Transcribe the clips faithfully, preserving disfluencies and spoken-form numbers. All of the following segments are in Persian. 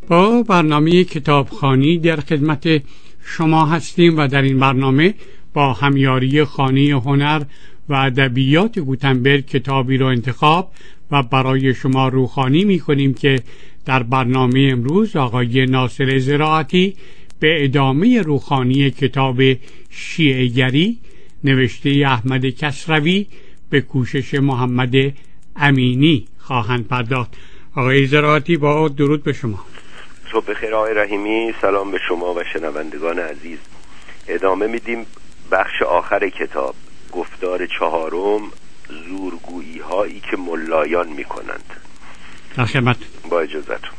با برنامه کتابخوانی در خدمت شما هستیم و در این برنامه با همیاری خانه هنر و ادبیات گوتنبرگ کتابی را انتخاب و برای شما روخوانی می کنیم که در برنامه امروز آقای ناصر زراعتی به ادامه روخوانی کتاب شیعه‌گری نوشته احمد کسروی به کوشش محمد امینی خواهند پرداخت. آقای زراعتی با درود به شما. صبح بخیر آقای رحیمی، سلام به شما و شنوندگان عزیز. ادامه میدیم بخش آخر کتاب، گفتار چهارم، زورگویی هایی که ملایان میکنند. در خدمت. با اجازتون.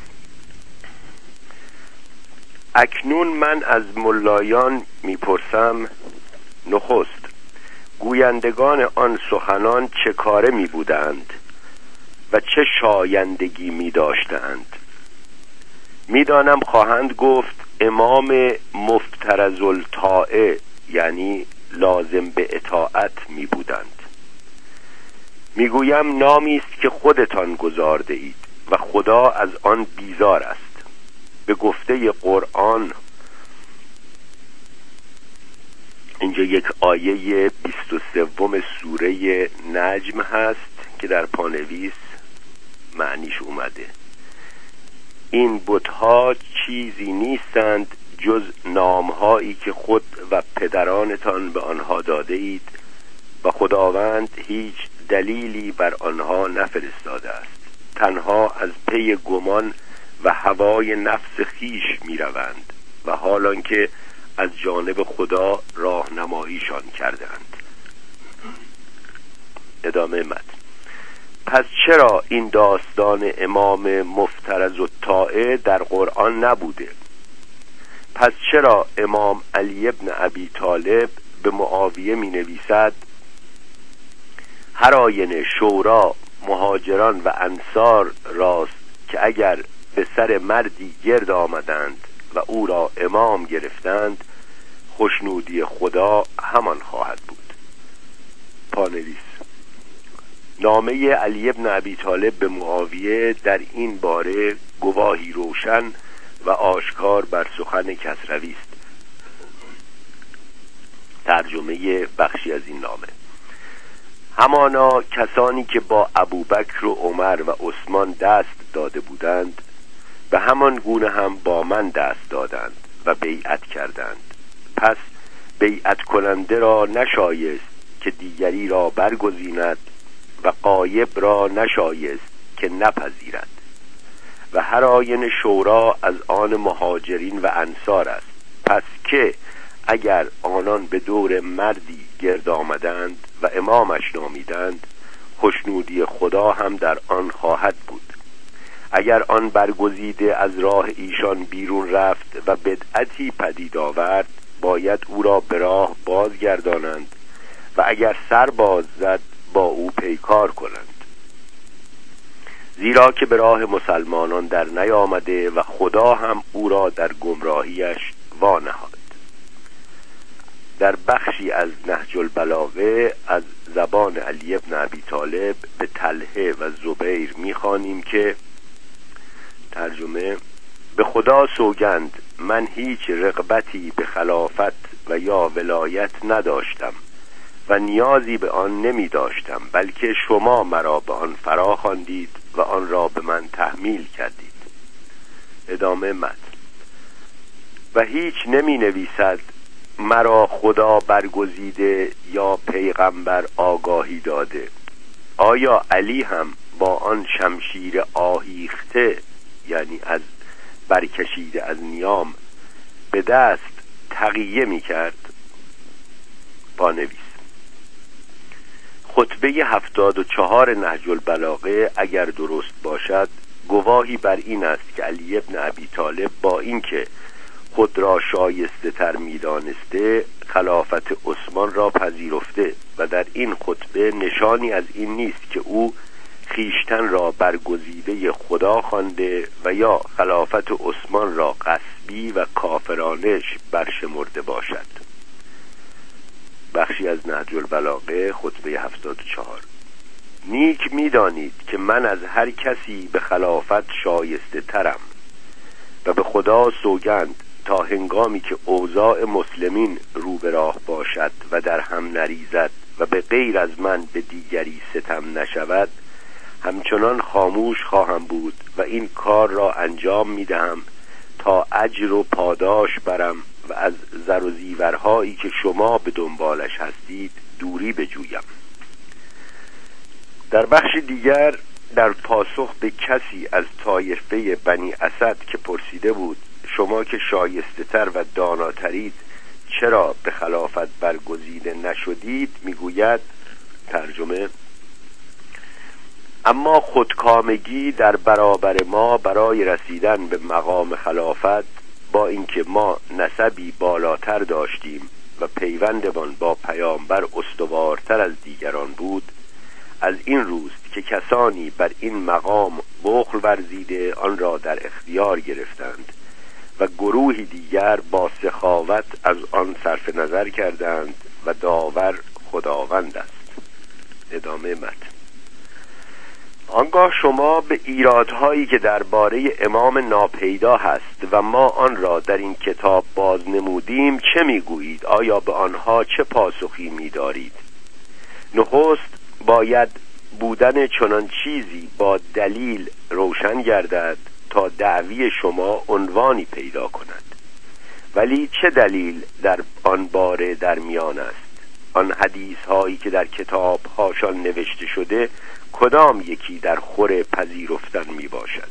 اکنون من از ملایان میپرسم، نخست گویندگان آن سخنان چه کاره می بودند و چه شایندگی می داشتند؟ می دانم خواهند گفت امام مفترض الطاعه، یعنی لازم به اطاعت می بودند. می گویم نامی است که خودتان گذارده اید و خدا از آن بیزار است. به گفته قرآن اینجا یک آیه بیست و سوم سوره نجم هست که در پانویس معنیش اومده: این بت‌ها چیزی نیستند جز نامهایی که خود و پدرانتان به آنها داده اید و خداوند هیچ دلیلی بر آنها نفرستاده است، تنها از پی گمان و هوای نفس خیش می روند و حالان که از جانب خدا راهنماییشان کردند. ادامه متن. پس چرا این داستان امام مفترض الطاعه در قرآن نبوده؟ پس چرا امام علی ابن ابی طالب به معاویه می نویسد هر آینه شورا مهاجران و انصار راست که اگر به سر مردی گرد آمدند و او را امام گرفتند، خوشنودی خدا همان خواهد بود. پانویس: نامه علی ابن ابی طالب به معاویه در این باره گواهی روشن و آشکار بر سخن کسروی است. ترجمه بخشی از این نامه: همانا کسانی که با ابوبکر و عمر و عثمان دست داده بودند، به همان گونه هم با من دست دادند و بیعت کردند. پس بیعت کننده را نشایست که دیگری را برگزیند و غایب را نشایست که نپذیرد و هر آینه شورا از آن مهاجرین و انصار است. پس که اگر آنان به دور مردی گرد آمدند و امامش نامیدند، خوشنودی خدا هم در آن خواهد بود. اگر آن برگزیده از راه ایشان بیرون رفت و بدعتی پدید آورد، باید او را به راه بازگردانند و اگر سر باز زد با او پیکار کنند، زیرا که به راه مسلمانان در نیامده و خدا هم او را در گمراهیش وانهاد. در بخشی از نهج البلاغه از زبان علی ابن ابی طالب به طلحه و زبیر می‌خوانیم که ترجمه: به خدا سوگند من هیچ رغبتی به خلافت و یا ولایت نداشتم و نیازی به آن نمی داشتم، بلکه شما مرا به آن فرا خواندید و آن را به من تحمیل کردید. ادامه متن. و هیچ نمی نویسد مرا خدا برگزیده یا پیغمبر آگاهی داده. آیا علی هم با آن شمشیر آهیخته، یعنی از برکشیده از نیام، به دست تقیه می کرد؟ پانویس: خطبه هفتاد و چهار نهج البلاغه اگر درست باشد گواهی بر این است که علی ابن ابی طالب با اینکه خود را شایسته تر می دانسته خلافت عثمان را پذیرفته و در این خطبه نشانی از این نیست که او خیشتن را برگزیده خدا خوانده و یا خلافت عثمان را غصبی و کافرانش برشمرده باشد. بخشی از نهج البلاغه خطبه هفتاد و چهار: نیک می دانید که من از هر کسی به خلافت شایسته ترم و خدا سوگند تا هنگامی که اوضاع مسلمین رو به راه باشد و در هم نریزد و به غیر از من به دیگری ستم نشود، همچنان خاموش خواهم بود و این کار را انجام میدهم تا اجر و پاداش برم و از زر و زیورهایی که شما به دنبالش هستید دوری بجویم. در بخش دیگر در پاسخ به کسی از طایفه بنی اسد که پرسیده بود شما که شایسته تر و داناترید چرا به خلافت برگزیده نشدید، میگوید ترجمه: اما خودکامگی در برابر ما برای رسیدن به مقام خلافت، با اینکه ما نسبی بالاتر داشتیم و پیوندمان با پیامبر استوارتر از دیگران بود، از این روست که کسانی بر این مقام بخل ورزیده آن را در اختیار گرفتند و گروهی دیگر با سخاوت از آن صرف نظر کردند و داور خداوند است. ادامه متن. آنگاه شما به ایرادهایی که درباره امام ناپیدا هست و ما آن را در این کتاب باز نمودیم چه میگویید؟ آیا به آنها چه پاسخی می‌دارید؟ نخست باید بودن چنان چیزی با دلیل روشن گردد تا دعوی شما عنوانی پیدا کند. ولی چه دلیل در آن باره در میان است؟ آن حدیث هایی که در کتاب هاشان نوشته شده کدام یکی در خور پذیرفتن می باشد؟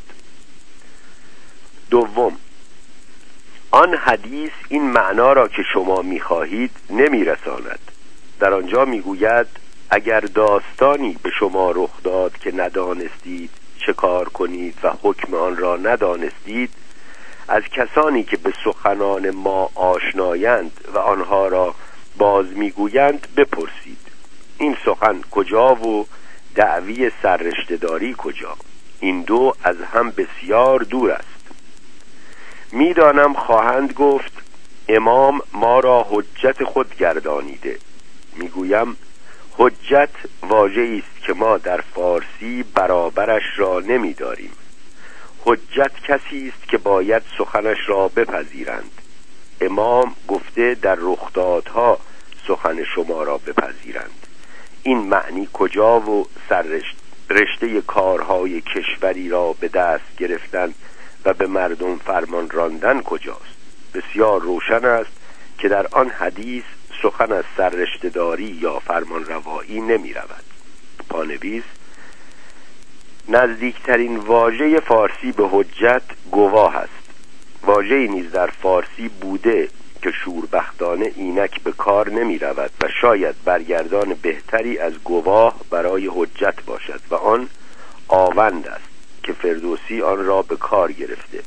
دوم، آن حدیث این معنا را که شما می خواهید نمی رساند. در آنجا می گوید اگر داستانی به شما رخ داد که ندانستید چه کار کنید و حکم آن را ندانستید، از کسانی که به سخنان ما آشنایند و آنها را باز میگویند بپرسید این سخن کجا و دعوی سررشته‌داری کجا؟ این دو از هم بسیار دور است. میدانم خواهند گفت امام ما را حجت خود گردانیده. میگویم حجت واژه‌ای است که ما در فارسی برابرش را نمی‌داریم. حجت کسی است که باید سخنش را بپذیرند. امام گفته در رخدادها سخن شما را بپذیرند. این معنی کجا و سررشت رشته کارهای کشوری را به دست گرفتن و به مردم فرمان راندن کجاست؟ بسیار روشن است که در آن حدیث سخن از سررشته‌داری یا فرمان روایی نمی رود. پانویس: نزدیکترین واژه فارسی به حجت گواه است. واژه‌ای نیز در فارسی بوده که شوربختانه اینک به کار نمی رود و شاید برگردان بهتری از گواه برای حجت باشد و آن آوند است که فردوسی آن را به کار گرفته.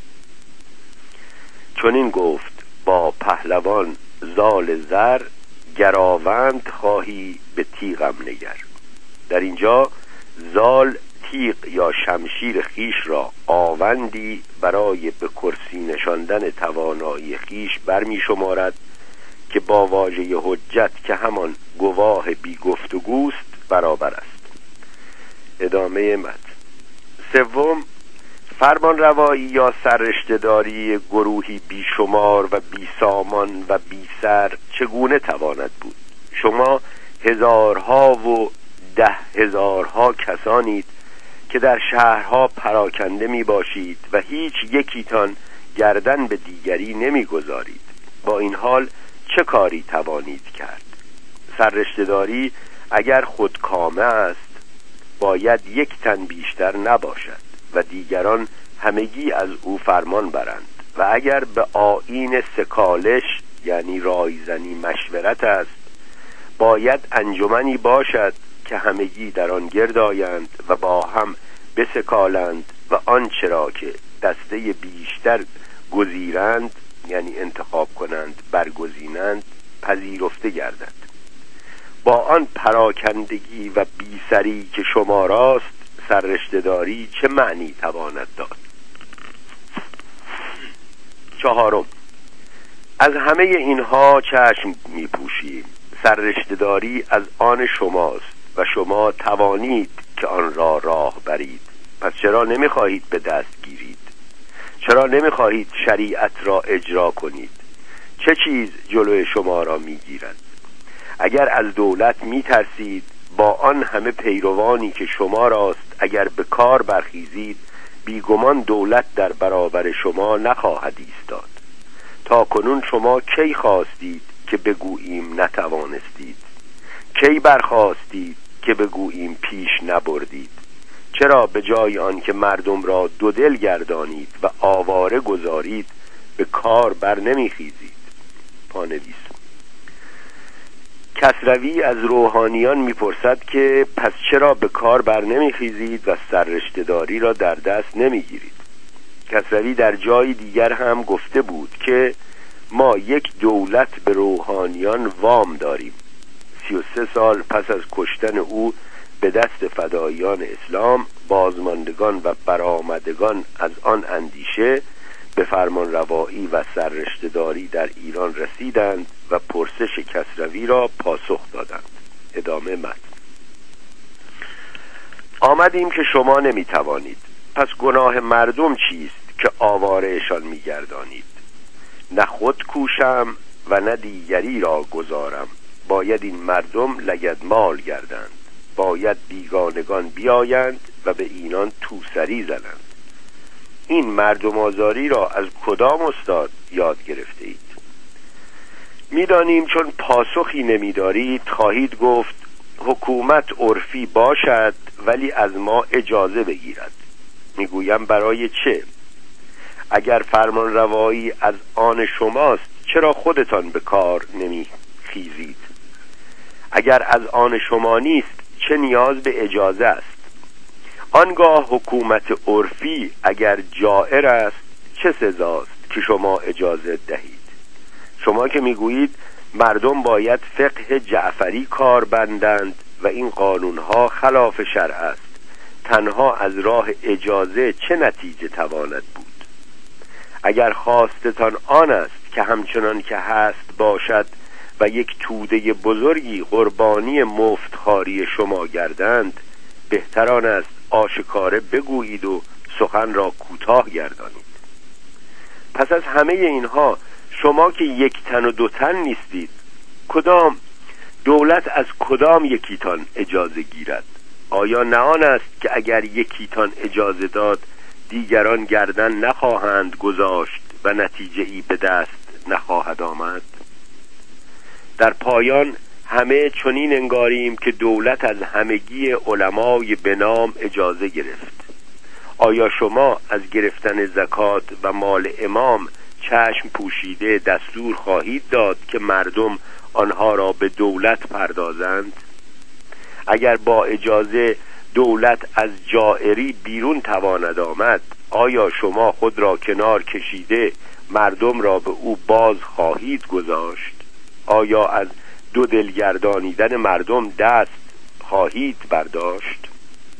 چون این گفت با پهلوان زال زر، گراوند خواهی به تیغم نگر. در اینجا زال تیغ یا شمشیر خیش را آوندی برای به کرسی نشاندن توانایی خیش برمی شمارد که با واژه حجت که همان گواه بی گفتگوست برابر است. ادامه متن. سوم، فرمان روایی یا سررشته‌داری گروهی بیشمار و بی سامان و بی سر چگونه تواند بود؟ شما هزارها و ده هزارها کسانید که در شهرها پراکنده می باشید و هیچ یکیتان گردن به دیگری نمی گذارید. با این حال چه کاری توانید کرد؟ سررشته‌داری اگر خودکامه است باید یک تن بیشتر نباشد و دیگران همگی از او فرمان برند و اگر به آیین سکالش یعنی رایزنی مشورت است باید انجمنی باشد که همگی در آن گرد آیند و با هم بسکالند و آنچه را که دسته بیشتر گزیرند یعنی انتخاب کنند برگزینند پذیرفته گردد. با آن پراکندگی و بیسری که شما راست سررشته‌داری چه معنی تواند داد؟ چهارم، از همه اینها چشم می پوشیم. سررشته‌داری از آن شماست و شما توانید که آن را راه برید. پس چرا نمی خواهید به دست گیرید؟ چرا نمیخواهید شریعت را اجرا کنید؟ چه چیز جلوی شما را میگیرد؟ اگر از دولت میترسید، با آن همه پیروانی که شما راست اگر به کار برخیزید، بیگمان دولت در برابر شما نخواهد ایستاد. تا کنون شما کی خواستید که بگوییم نتوانستید؟ کی برخواستید که بگوییم پیش نبردید؟ چرا به جای آن که مردم را دو دل گردانید و آواره گذارید، به کار بر نمیخیزید؟ پانویس: کسروی از روحانیان میپرسد که پس چرا به کار بر نمیخیزید و سررشته‌داری را در دست نمیگیرید؟ کسروی در جای دیگر هم گفته بود که ما یک دولت به روحانیان وام داریم. سی و سه سال پس از کشتن او به دست فداییان اسلام، بازماندگان و برآمدگان از آن اندیشه به فرمان روایی و سررشته‌داری در ایران رسیدند و پرسش کسروی را پاسخ دادند. ادامه متن: آمدیم که شما نمیتوانید، پس گناه مردم چیست که آوارهشان میگردانید؟ نه خود کوشم و نه دیگری را گذارم، باید این مردم لگدمال گردند، باید بیگانگان بیایند و به اینان توسری زنند. این مردم آزاری را از کدام استاد یاد گرفته اید؟ میدانیم چون پاسخی نمیدارید خواهید گفت حکومت عرفی باشد ولی از ما اجازه بگیرد. میگویم برای چه؟ اگر فرمان روایی از آن شماست چرا خودتان به کار نمیخیزید؟ اگر از آن شما نیست چه نیاز به اجازه است؟ آنگاه حکومت عرفی اگر جائر است چه سزاست که شما اجازه دهید؟ شما که میگویید مردم باید فقه جعفری کار بندند و این قانونها خلاف شرع است، تنها از راه اجازه چه نتیجه تواند بود؟ اگر خواستتان آن است که همچنان که هست باشد و یک توده بزرگی قربانی مفتخاری شما گردند، بهتران است آشکاره بگویید و سخن را کوتاه گردانید. پس از همه اینها شما که یک تن و دو تن نیستید، کدام دولت از کدام یکیتان اجازه گیرد؟ آیا نه آن است که اگر یکیتان اجازه داد دیگران گردن نخواهند گذاشت و نتیجه ای به دست نخواهد آمد؟ در پایان همه چنین انگاریم که دولت از همگی علمای به نام اجازه گرفت. آیا شما از گرفتن زکات و مال امام چشم پوشیده دستور خواهید داد که مردم آنها را به دولت پردازند؟ اگر با اجازه دولت از جائری بیرون تواند آمد، آیا شما خود را کنار کشیده مردم را به او باز خواهید گذاشت؟ آیا از دو دلگردانیدن مردم دست خواهید برداشت؟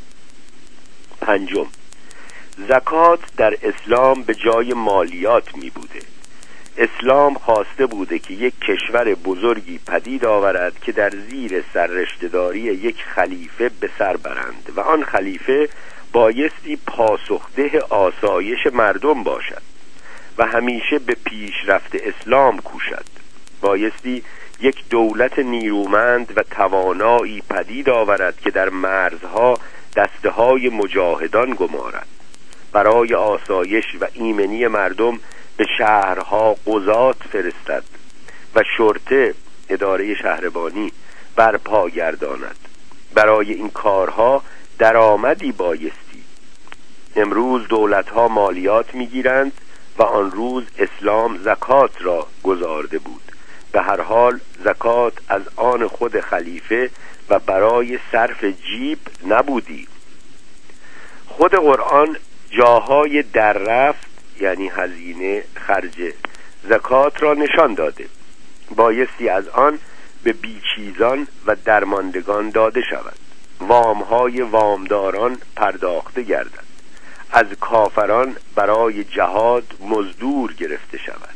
پنجم، زکات در اسلام به جای مالیات می بوده. اسلام خواسته بوده که یک کشور بزرگی پدید آورد که در زیر سررشته‌داری یک خلیفه به سر برند و آن خلیفه بایستی پاسخده آسایش مردم باشد و همیشه به پیشرفت اسلام کوشد. بایستی یک دولت نیرومند و توانایی پدید آورد که در مرزها دسته‌های مجاهدان گمارد، برای آسایش و ایمنی مردم به شهرها قضات فرستد و شرطه، اداره شهربانی، برپا گرداند. برای این کارها درآمدی بایستی. امروز دولتها مالیات میگیرند و آن روز اسلام زکات را گزارده بود. به هر حال زکات از آن خود خلیفه و برای صرف جیب نبودی. خود قرآن جاهای در رفت یعنی هزینه خرج زکات را نشان داده. بایستی از آن به بیچیزان و درماندگان داده شود، وامهای وامداران پرداخته گردد، از کافران برای جهاد مزدور گرفته شود.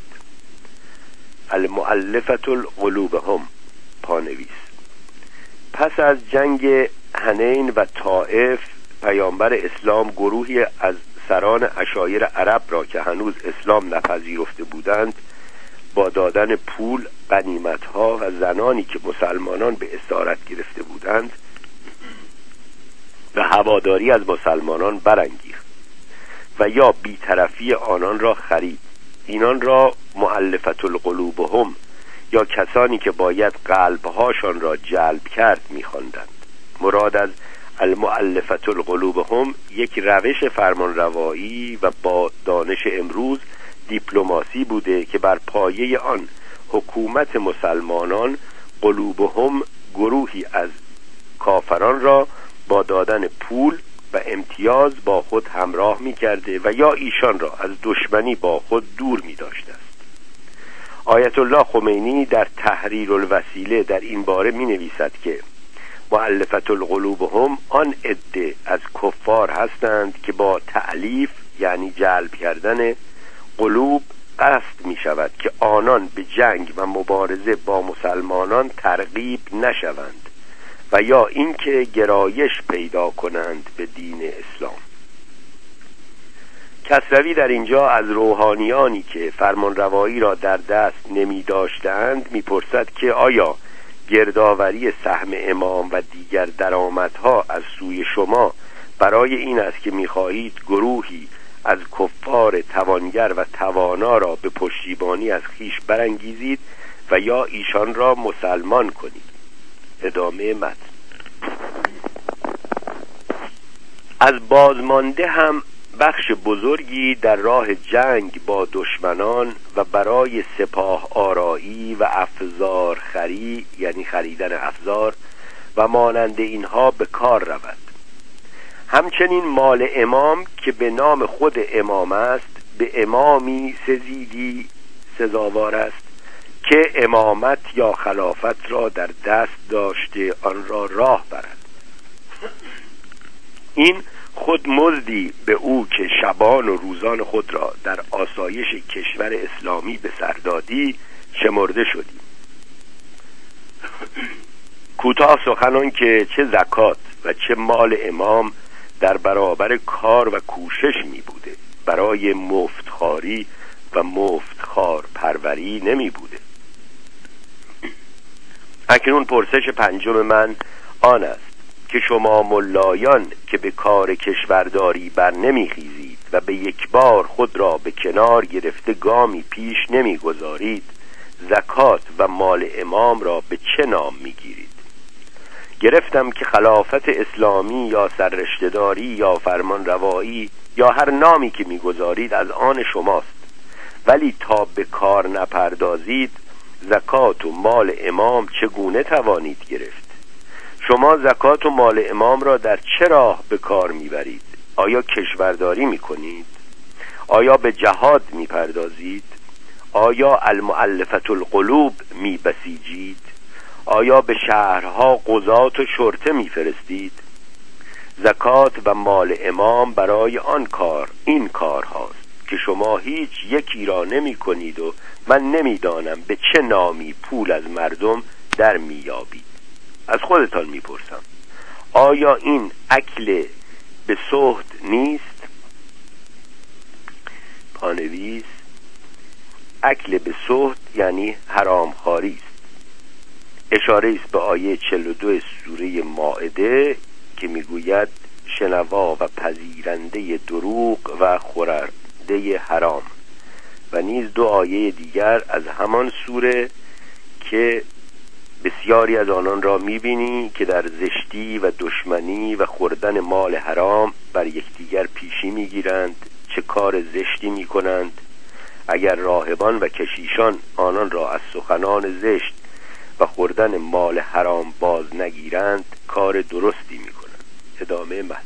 المؤلفة القلوبهم. پانویس: پس از جنگ حنین و طائف پیامبر اسلام گروهی از سران عشایر عرب را که هنوز اسلام نپذیرفته بودند با دادن پول، غنیمت‌ها و زنانی که مسلمانان به اسارت گرفته بودند و هواداری از مسلمانان برانگیخت و یا بی‌طرفی آنان را خرید. اینان را مؤلفة القلوبهم یا کسانی که باید قلبهاشان را جلب کرد می‌خواندند. مراد از المؤلفة القلوبهم یک روش فرمانروایی و با دانش امروز دیپلماسی بوده که بر پایه آن حکومت مسلمانان قلوبهم گروهی از کافران را با دادن پول و امتیاز با خود همراه می کرده و یا ایشان را از دشمنی با خود دور می داشته است. آیت الله خمینی در تحریر الوسیله در این باره می نویسد که مؤلفة القلوبهم آن عده از کفار هستند که با تألیف یعنی جلب کردن قلوب قصد می شود که آنان به جنگ و مبارزه با مسلمانان ترغیب نشوند و یا اینکه گرایش پیدا کنند به دین اسلام. کسروی در اینجا از روحانیانی که فرمانروایی را در دست نمی داشتند می پرسد که آیا گردآوری سهم امام و دیگر درآمدها از سوی شما برای این است که می خواهید گروهی از کفار توانگر و توانا را به پشتیبانی از خیش برانگیزید و یا ایشان را مسلمان کنید؟ ادامه متن. از بازمانده هم بخش بزرگی در راه جنگ با دشمنان و برای سپاه آرایی و افزار خری یعنی خریدن افزار و مانند اینها به کار رود. همچنین مال امام که به نام خود امام است به امامی سزیدی سزاوار است که امامت یا خلافت را در دست داشته آن را راه برد. این خود مزدی به او که شبان و روزان خود را در آسایش کشور اسلامی به سر دادی شمرده شدی. کوتاه سخنان که چه زکات و چه مال امام در برابر کار و کوشش می بوده، برای مفتخاری و مفتخار پروری نمی بوده. اکنون پرسش پنجم من آن است که شما ملایان که به کار کشورداری بر نمی خیزید و به یک بار خود را به کنار گرفته گامی پیش نمی گذارید، زکات و مال امام را به چه نام می گیرید؟ گرفتم که خلافت اسلامی یا سررشته‌داری یا فرمان روایی یا هر نامی که می گذارید از آن شماست، ولی تا به کار نپردازید زکات و مال امام چگونه توانید گرفت؟ شما زکات و مال امام را در چه راه به کار میبرید؟ آیا کشورداری میکنید؟ آیا به جهاد میپردازید؟ آیا المؤلفة القلوب میبسیجید؟ آیا به شهرها قضات و شرطه میفرستید؟ زکات و مال امام برای آن کار این کار هاست که شما هیچ یکی را نمی کنید و من نمیدانم به چه نامی پول از مردم در میابید. از خودتان میپرسم آیا این اکل به سهت نیست؟ پانویس: اکل به سهت یعنی حرام خواری است. اشاره است به آیه چهل و دو سوره مائده که میگوید شنوا و پذیرنده دروغ و خورنده حرام، و نیز دو آیه دیگر از همان سوره که بسیاری از آنان را میبینی که در زشتی و دشمنی و خوردن مال حرام بر یکدیگر پیشی میگیرند. چه کار زشتی میکنند؟ اگر راهبان و کشیشان آنان را از سخنان زشت و خوردن مال حرام باز نگیرند کار درستی میکنند. ادامه متن.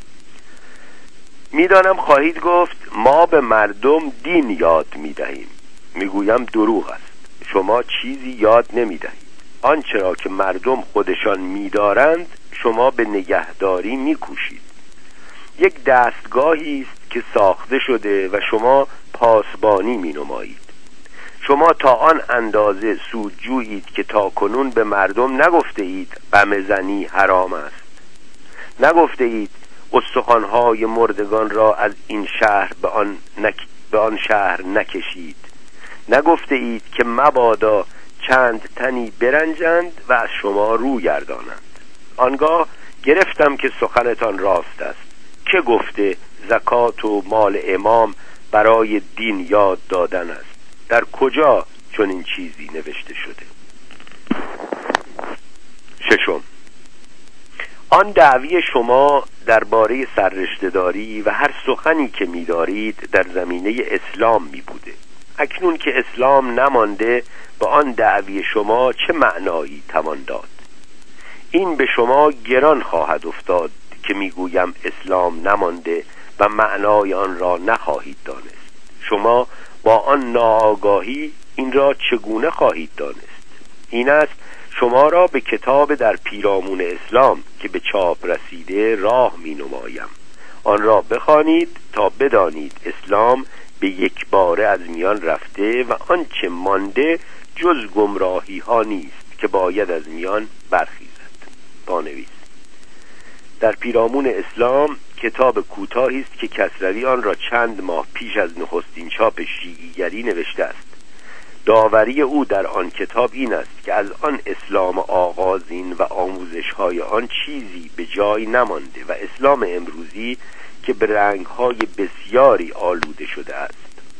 میدانم خواهید گفت ما به مردم دین یاد میدهیم. میگویم دروغ است. شما چیزی یاد نمیدهید. آنچه را که مردم خودشان می‌دارند شما به نگهداری می‌کوشید. یک دستگاهی است که ساخته شده و شما پاسبانی می‌نمایید. شما تا آن اندازه سودجویید که تا کنون به مردم نگفته اید غمه زنی حرام است، نگفته اید استخوان‌های مردگان را از این شهر به آن, نک... به آن شهر نکشید؟ نگفته اید که مبادا چند تنی برنجند و از شما رو گردانند؟ آنگاه گرفتم که سخنتان راست است. که گفته زکات و مال امام برای دین یاد دادن است؟ در کجا چون این چیزی نوشته شده؟ ششم، آن دعوی شما درباره سررشته‌داری و هر سخنی که می‌دارید در زمینه اسلام می بوده. اکنون که اسلام نمانده، با آن دعوی شما چه معنایی توان داد؟ این به شما گران خواهد افتاد که میگویم اسلام نمانده و معنای آن را نخواهید دانست. شما با آن ناآگاهی این را چگونه خواهید دانست؟ این است شما را به کتاب در پیرامون اسلام که به چاپ رسیده راه می نمایم. آن را بخوانید تا بدانید اسلام به یک باره از میان رفته و آنچه مانده جز گمراهی ها نیست که باید از میان برخیزد. پانویس: در پیرامون اسلام کتاب کوتاهی است که کسروی آن را چند ماه پیش از نخستین چاپ شیعیگری نوشته است. داوری او در آن کتاب این است که از آن اسلام آغازین و آموزش‌های آن چیزی به جای نمانده و اسلام امروزی که به رنگ‌های بسیاری آلوده شده است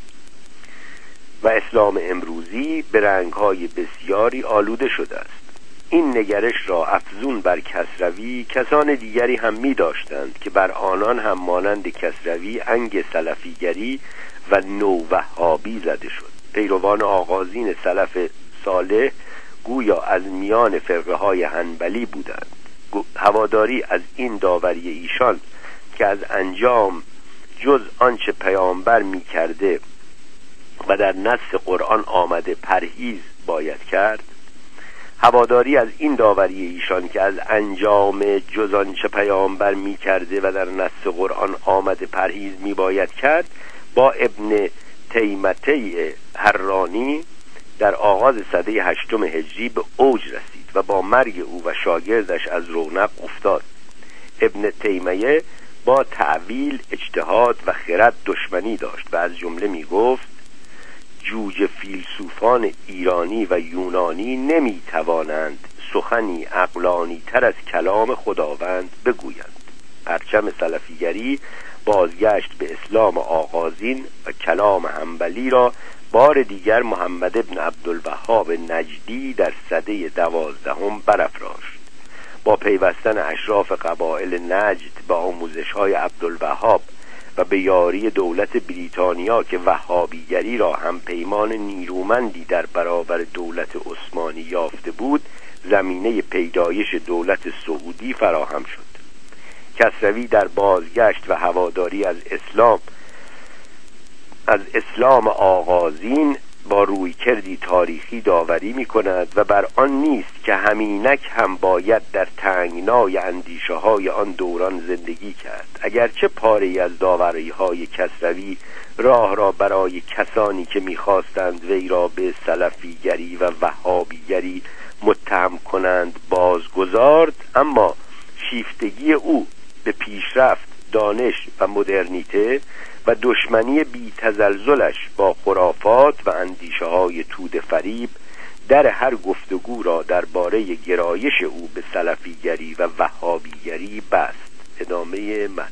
و اسلام امروزی به رنگ‌های بسیاری آلوده شده است. این نگرش را افزون بر کسروی کسان دیگری هم می داشتند که بر آنان هم مانند کسروی انگ سلفیگری و نووهابی زده شد. پیروان آغازین سلف صالح گویا از میان فرقه های حنبلی بودند. هواداری از این داوری ایشان که از انجام جز آنچه پیامبر می کرده و در نص قرآن آمده پرهیز باید کرد، هواداری از این داوری ایشان که از انجام جز آنچه پیامبر می کرده و در نص قرآن آمده پرهیز می باید کرد، با ابن تیمته حرانی در آغاز سده هشتم هجری به اوج رسید و با مرگ او و شاگردش از رونق افتاد. ابن تیمیه با تعویل، اجتهاد و خرد دشمنی داشت و از جمله می گفت جوج فیلسوفان ایرانی و یونانی نمی توانند سخنی عقلانی تر از کلام خداوند بگویند. پرچم سلفیگری بازگشت به اسلام آغازین و کلام حنبلی را بار دیگر محمد ابن عبدالوهاب نجدی در سده دوازدهم برافراشت. با پیوستن اشراف قبایل نجد به آموزش‌های عبدالوهاب و به یاری دولت بریتانیا که وهابیگری را هم پیمان نیرومندی در برابر دولت عثمانی یافته بود، زمینه پیدایش دولت سعودی فراهم شد. کسروی در بازگشت و هواداری از اسلام از اسلام آغازین با رویکردی تاریخی داوری می کند و بر آن نیست که همینک هم باید در تنگنای اندیشه های آن دوران زندگی کرد. اگرچه پاره‌ای از داوری های کسروی راه را برای کسانی که می خواستند وی را به سلفیگری و وهابیگری متهم کنند بازگذارد، اما شیفتگی او به پیشرفت، دانش و مدرنیته و دشمنی بی تزلزلش با خرافات و اندیشه های توده فریب در هر گفتگو را درباره گرایش او به سلفیگری و وهابیگری بست. ادامه متن.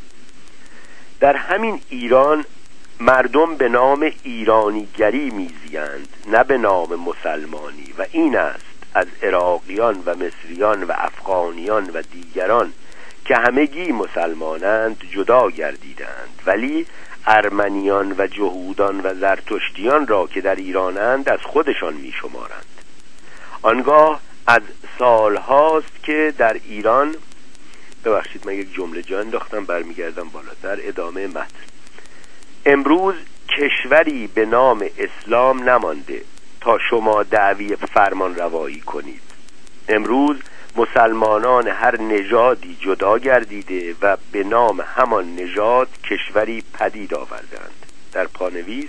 در همین ایران مردم به نام ایرانیگری میزیند، نه به نام مسلمانی، و این است از عراقیان و مصریان و افغانیان و دیگران که همگی مسلمانند جدا گردیدند، ولی ارمنیان و جهودان و زرتشتیان را که در ایرانند از خودشان می شمارند. آنگاه از سال هاست که در ایران، ببخشید من یک جمله جا انداختم برمیگردم بالا در ادامه متن. امروز کشوری به نام اسلام نمانده تا شما دعوی فرمان روایی کنید. امروز مسلمانان هر نژادی جدا گردیده و به نام همان نژاد کشوری پدید آوردند. در پانویس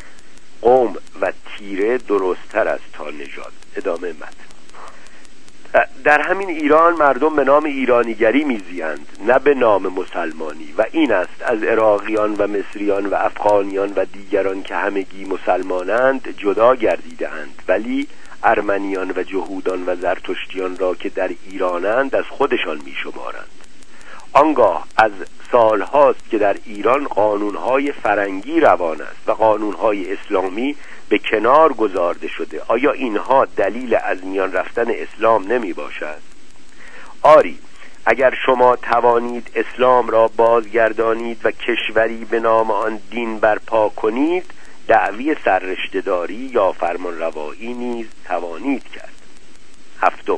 قوم و تیره درست‌تر است تا نژاد. ادامه متن. در همین ایران مردم به نام ایرانیگری میزیند، نه به نام مسلمانی، و این است از عراقیان و مصریان و افغانیان و دیگران که همگی مسلمانند جدا گردیده‌اند، ولی ارمنیان و جهودان و زرتشتیان را که در ایرانند از خودشان میشمارند. آنگاه از سالهاست که در ایران قانونهای فرنگی روان است و قانونهای اسلامی به کنار گذارده شده. آیا اینها دلیل از میان رفتن اسلام نمی باشد؟ آری، اگر شما توانید اسلام را بازگردانید و کشوری به نام آن دین برپا کنید، دعوی سررشته‌داری یا فرمانروایی نیز توانید کرد. هفتم،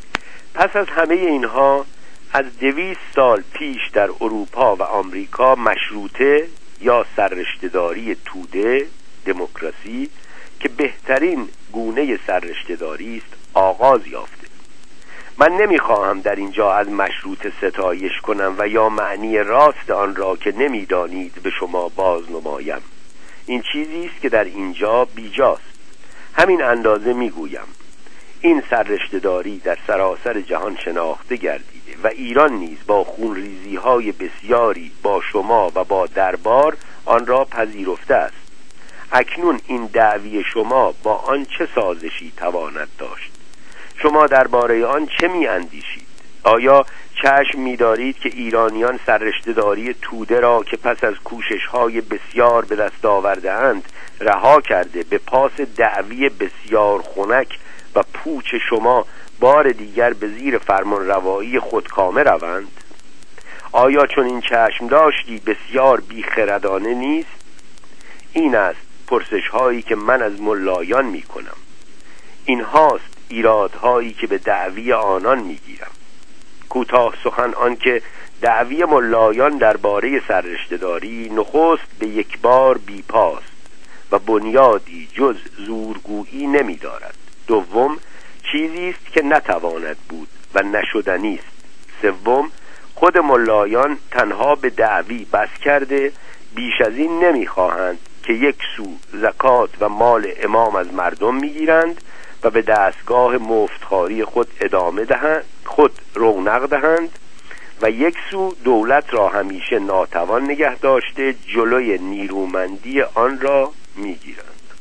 پس از همه اینها از دویست سال پیش در اروپا و آمریکا مشروطه یا سررشته‌داری توده، دموکراسی که بهترین گونه سررشته‌داری است، آغاز یافته. من نمیخواهم در اینجا از مشروطه ستایش کنم و یا معنی راست آن را که نمیدانید به شما باز نمایم. این چیزی است که در اینجا بیجاست. همین اندازه میگویم این سررشته‌داری در سراسر جهان شناخته گردیده و ایران نیز با خونریزی‌های بسیاری با شما و با دربار آن را پذیرفته است. اکنون این دعوی شما با آن چه سازشی تواند داشت؟ شما درباره آن چه می اندیشید؟ آیا چشم می دارید که ایرانیان سررشته‌داری توده را که پس از کوشش‌های بسیار به دست آورده‌اند رها کرده به پاس دعوی بسیار خنک و پوچ شما بار دیگر به زیر فرمانروایی خودکامه روند؟ آیا چون این چشم داشتی بسیار بیخردانه نیست؟ این است پرسش هایی که من از ملایان می کنم. این هاست ایرادهایی که به دعوی آنان می گیرم. کوتاه سخن آن که دعوی ملایان درباره سررشته‌داری نخست به یک بار بی پاست و بنیادی جز زورگویی نمی دارد. دوم، چیزی است که نتواند بود و نشدنی است. سوم، خود ملایان تنها به دعوی بس کرده، بیش از این نمیخواهند که یک سو زکات و مال امام از مردم میگیرند و به دستگاه مفتخواری خود ادامه دهند، خود رونق دهند، و یک سو دولت را همیشه ناتوان نگه داشته جلوی نیرومندی آن را میگیرند.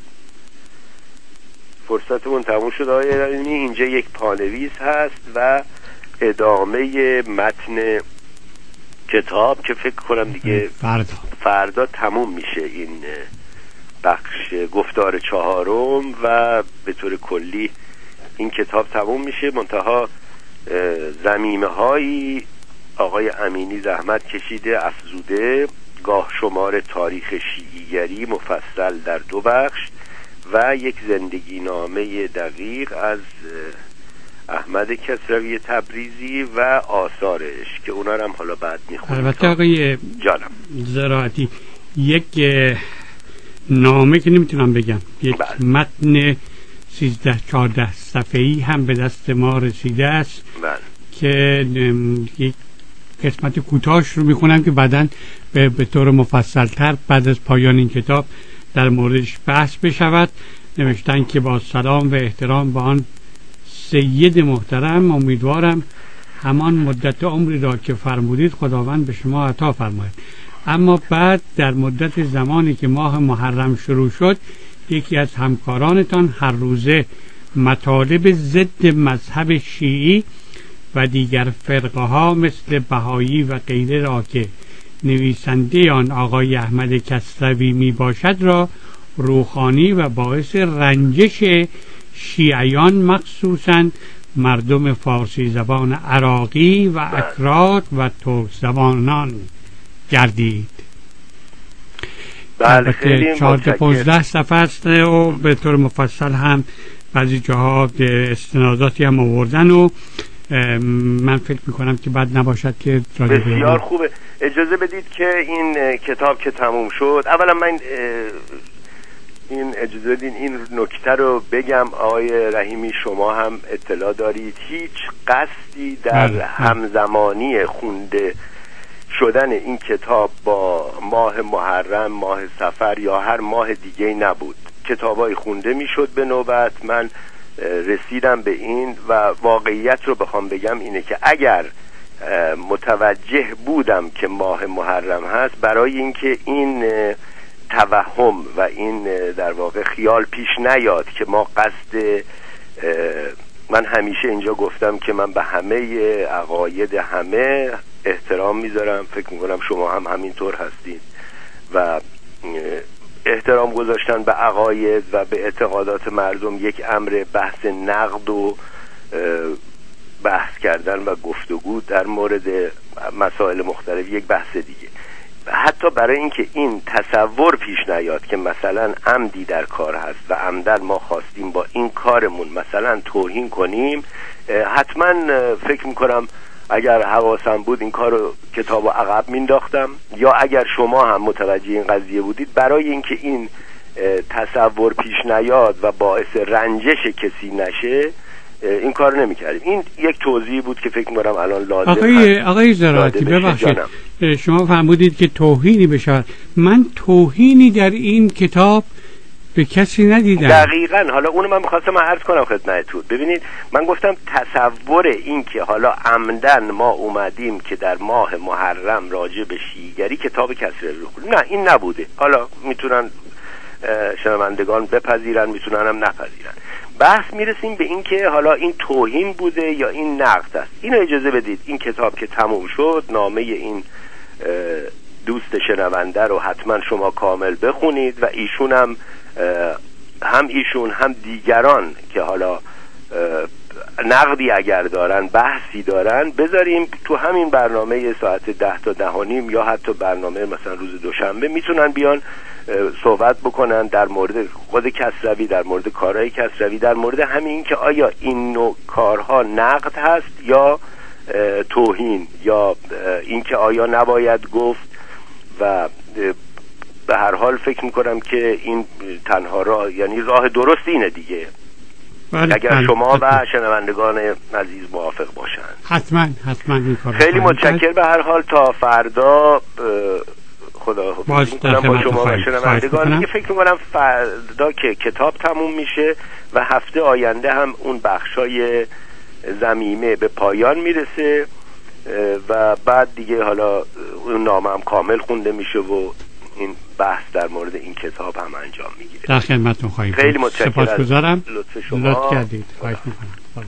فرصتمون تموم شد آقای رحیمی. اینجا یک پانویس هست و ادامه متن کتاب که فکر کنم دیگه فردا فردا تموم میشه این بخش گفتار چهارم و به طور کلی این کتاب تموم میشه. منتها زمینه هایی آقای امینی زحمت کشیده افزوده، گاه شمار تاریخ شیعیگری مفصل در دو بخش و یک زندگی نامه دقیق از احمد کسروی تبریزی و آثارش که اونا هم حالا بعد میخونیم. البته آقای جانم زراعتی یک نامه که نمیتونم بگم، یک بله. متن سیزده چهارده صفحه‌ای هم به دست ما رسیده است بله. که یک قسمت کوتاهش رو میخونم که بعداً به, به طور مفصلتر بعد از پایان این کتاب در موردش بحث بشود. نوشتن که با سلام و احترام به آن سید محترم، امیدوارم همان مدت عمری را که فرمودید خداوند به شما عطا فرماید. اما بعد در مدت زمانی که ماه محرم شروع شد، یکی از همکارانتان هر روزه مطالب ضد مذهب شیعی و دیگر فرقه ها مثل بهایی و غیره را که نویسنده آن آقای احمد کسروی می باشد را روحانی و باعث رنجش شیعیان مخصوصاً مردم فارسی زبان عراقی و اکراد و ترک زبانان گردید. بله، خیلی چهارده پانزده صفحه است و به طور مفصل هم بعضی جاها استناداتی هم آوردن و من فکر میکنم که بد نباشد که بسیار خوبه. اجازه بدید که این کتاب که تموم شد، اولا من این اجازه بدین این نکته رو بگم آقای رحیمی، شما هم اطلاع دارید هیچ قصدی در همزمانی خونده شدن این کتاب با ماه محرم، ماه صفر یا هر ماه دیگه نبود. کتابای خونده میشد به نوبت. من رسیدم به این و واقعیت رو بخوام بگم اینه که اگر متوجه بودم که ماه محرم هست، برای اینکه این توهم و این در واقع خیال پیش نیاد که ما قصد، من همیشه اینجا گفتم که من به همه عقاید همه احترام میذارم، فکر میکنم شما هم همینطور هستید و احترام گذاشتن به عقاید و به اعتقادات مردم یک امر بحث نقد و بحث کردن و گفتگو در مورد مسائل مختلف یک بحث دیگه. حتی برای اینکه این تصور پیش نیاد که مثلا عمدی در کار هست و عمدن ما خواستیم با این کارمون مثلا توهین کنیم، حتما فکر میکنم اگر حواسم بود این کارو کتابو عقب مینداختم، یا اگر شما هم متوجه این قضیه بودید، برای اینکه این تصور پیش نیاد و باعث رنجش کسی نشه این کار نمی‌کردیم. این یک توضیحی بود که فکر می‌کنم الان لازم آقای آقای زراعتی ببخشید شما فرمودید که توهینی بشه. من توهینی در این کتاب به کسی ندیدم. دقیقاً. حالا اونو من می‌خواستم عرض کنم خدمتتون. ببینید من گفتم تصور این که حالا عمدن ما اومدیم که در ماه محرم راجع به شیعیگری کتاب کسری رو بخونیم، نه این نبوده. حالا میتونن شنوندگان بپذیرن، میتونن هم نپذیرن. بحث میرسیم به این که حالا این توهین بوده یا این نقد است. اینو اجازه بدید این کتاب که تموم شد، نامه این دوست شنونده رو حتما شما کامل بخونید و ایشون هم هم ایشون هم دیگران که حالا نقدی اگر دارن، بحثی دارن، بذاریم تو همین برنامه ساعت ده تا ده و نیم یا حتی برنامه مثلا روز دوشنبه میتونن بیان صحبت بکنن در مورد خود کسروی، در مورد کارهای کسروی، در مورد همین که آیا این نوع کارها نقد هست یا توهین، یا اینکه آیا نباید گفت. و به هر حال فکر میکنم که این تنها راه، یعنی راه درست اینه دیگه، اگر شما و شنوندگان عزیز موافق باشن. حتما حتما این کار. خیلی متشکر. به هر حال تا فردا خدا حافظ میکنم با شما و شنوندگان دیگه. فکر میکنم فردا که کتاب تموم میشه و هفته آینده هم اون بخشای ضمیمه به پایان میرسه و بعد دیگه حالا اون نامه هم کامل خونده میشه و این بحث در مورد این کتاب هم انجام میگیره. در خدمتتون خواهیم. خیلی متشکرم. سپاسگزارم. لطف شما. لطف کردید. خواهش میکنم.